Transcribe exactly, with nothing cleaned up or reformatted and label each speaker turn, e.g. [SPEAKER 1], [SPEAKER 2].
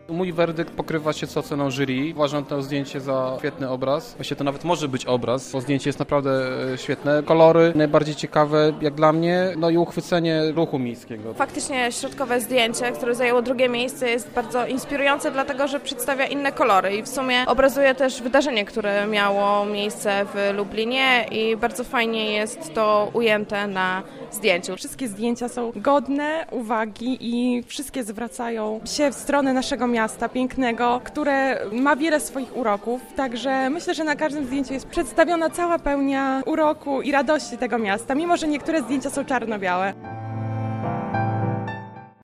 [SPEAKER 1] Mój werdykt pokrywa się z oceną jury. Uważam to zdjęcie za świetny obraz. Właściwie to nawet może być obraz, bo zdjęcie jest naprawdę świetne. Kolory najbardziej ciekawe jak dla mnie, no i uchwycenie ruchu miejskiego.
[SPEAKER 2] Faktycznie środkowe zdjęcie, które zajęło drugie miejsce, jest bardzo inspirujące, dlatego że przedstawia inne kolory i w sumie obrazuje też wydarzenie, które miało miejsce w Lublinie i bardzo fajnie jest to ujęte na zdjęciu.
[SPEAKER 3] Wszystkie zdjęcia są godne uwagi i wszystkie zwracają się w stronę naszego miasta pięknego, które ma wiele swoich uroków, także myślę, że na każdym zdjęciu jest przedstawiona cała pełnia uroku i radości tego miasta, mimo że niektóre zdjęcia są czarno-białe.